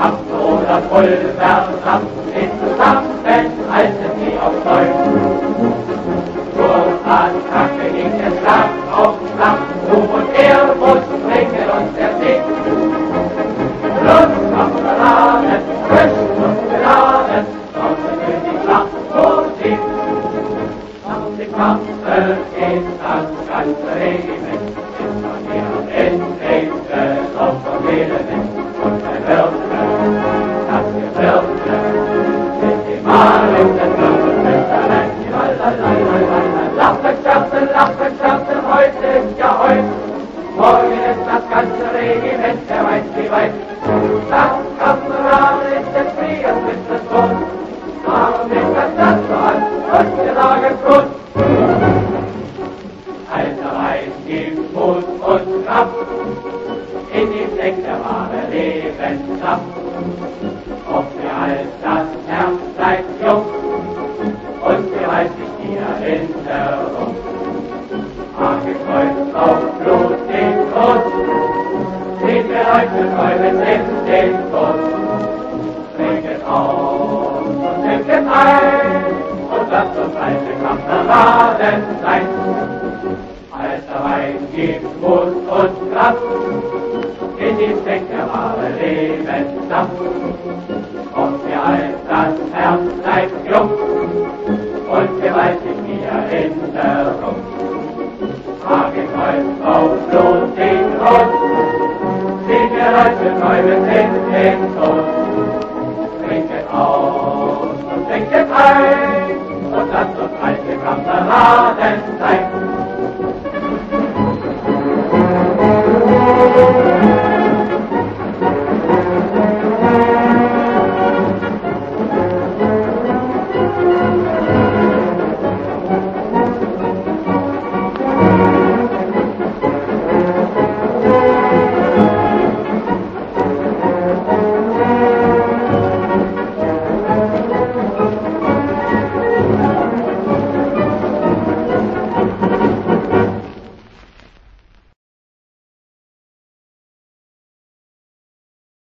Kampf oder Pulversaft, ist zusammen, halten sie auf neu. Zur Attacke ging der Schlag auf Schlag, Ruhm und Ehrfurcht bringen uns der Sieg. Lustkameraden, frisch und geladen, draußen will die Schlachtmusik. Nach dem Kampfe geht das ganze Leben, ist man hier in Regen auf vom Leben. Und ein Würfel, das Gewürfel, mit dem malenden Würfelfässerlein, lachen, scherzen, heute ist ja heut, morgen ist das ganze Regiment, wer weiß wie weit. Das Kameraden ist der Krieger mit dem Tod, warum ist das so an, und wir sagen gut. Alter Wein gibt Mut und Kraft, in ihm steckt der wahre Lebenssaft. Ob wir alt das Herz bleibt jung, und wir weiß sich die Erinnerung. Angekreuz auf Blut den Tod, sehen wir Leute träumen in den Tod. Trinket aus und trinket ein, und lasst uns alte Kameraden sein. Alter Wein gibt Mut und Kraft, in ihm steckt der wahre Lebenssaft. Ob wir alt das Herz bleibt jung, und wir weiß sich die Erinnerung. Angekreuz auf Blut den Tod, sehen wir Leute träumen in den Tod.